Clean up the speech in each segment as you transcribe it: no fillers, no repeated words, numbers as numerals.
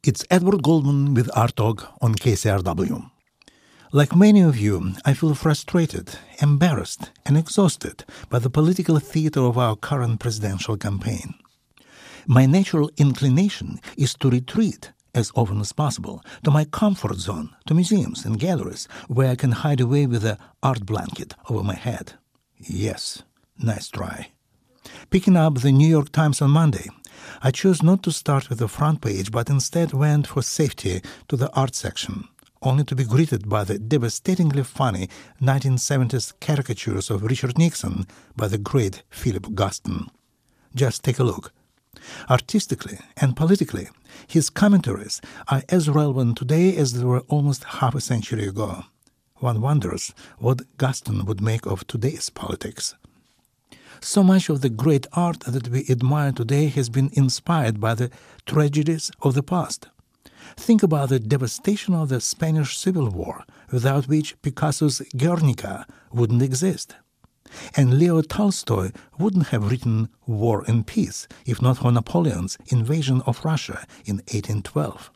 It's Edward Goldman with Art Talk on KCRW. Like many of you, I feel frustrated, embarrassed, and exhausted by the political theater of our current presidential campaign. My natural inclination is to retreat, as often as possible, to my comfort zone, to museums and galleries, where I can hide away with an art blanket over my head. Yes, nice try. Picking up the New York Times on Monday, I chose not to start with the front page, but instead went for safety to the art section, only to be greeted by the devastatingly funny 1970s caricatures of Richard Nixon by the great Philip Guston. Just take a look. Artistically and politically, his commentaries are as relevant today as they were almost half a century ago. One wonders what Guston would make of today's politics. So much of the great art that we admire today has been inspired by the tragedies of the past. Think about the devastation of the Spanish Civil War, without which Picasso's Guernica wouldn't exist. And Leo Tolstoy wouldn't have written War and Peace if not for Napoleon's invasion of Russia in 1812.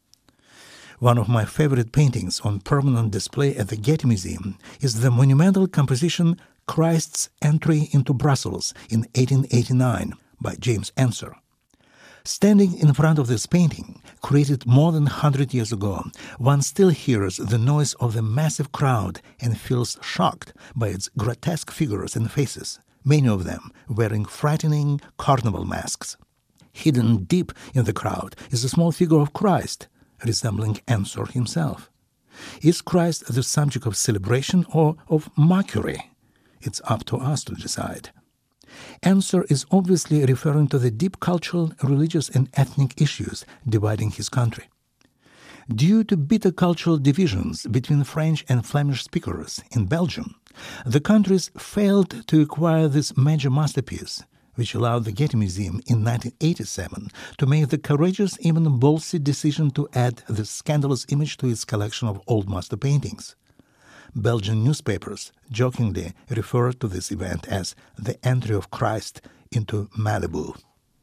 One of my favorite paintings on permanent display at the Getty Museum is the monumental composition Christ's Entry into Brussels in 1889 by James Ensor. Standing in front of this painting, created more than 100 years ago, one still hears the noise of the massive crowd and feels shocked by its grotesque figures and faces, many of them wearing frightening carnival masks. Hidden deep in the crowd is a small figure of Christ, resembling Ensor himself. Is Christ the subject of celebration or of mockery? It's up to us to decide. Ensor is obviously referring to the deep cultural, religious, and ethnic issues dividing his country. Due to bitter cultural divisions between French and Flemish speakers in Belgium, the countries failed to acquire this major masterpiece, which allowed the Getty Museum in 1987 to make the courageous, even ballsy decision to add the scandalous image to its collection of old master paintings. Belgian newspapers jokingly refer to this event as the entry of Christ into Malibu.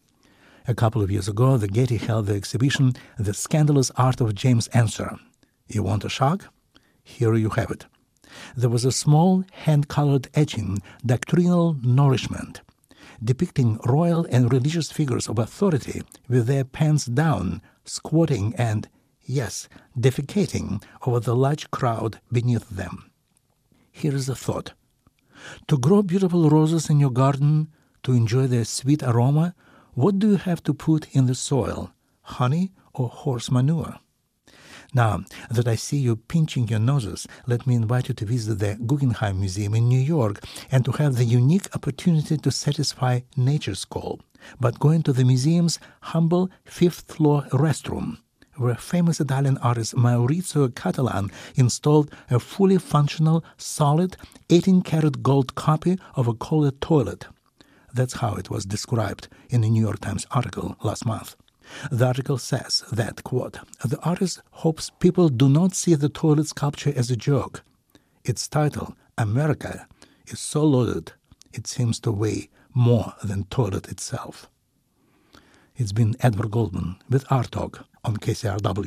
A couple of years ago, the Getty held the exhibition The Scandalous Art of James Ensor. You want a shock? Here you have it. There was a small hand-colored etching, Doctrinal Nourishment, depicting royal and religious figures of authority with their pants down, squatting and, yes, defecating over the large crowd beneath them. Here is a thought. To grow beautiful roses in your garden, to enjoy their sweet aroma, what do you have to put in the soil, honey or horse manure? Now that I see you pinching your noses, let me invite you to visit the Guggenheim Museum in New York and to have the unique opportunity to satisfy nature's call, but go into the museum's humble fifth-floor restroom, where famous Italian artist Maurizio Catalan installed a fully functional, solid 18-karat gold copy of a Kohler toilet. That's how it was described in a New York Times article last month. The article says that, quote, the artist hopes people do not see the toilet sculpture as a joke. Its title, America, is so loaded it seems to weigh more than toilet itself. It's been Edward Goldman with Art Talk on KCRW.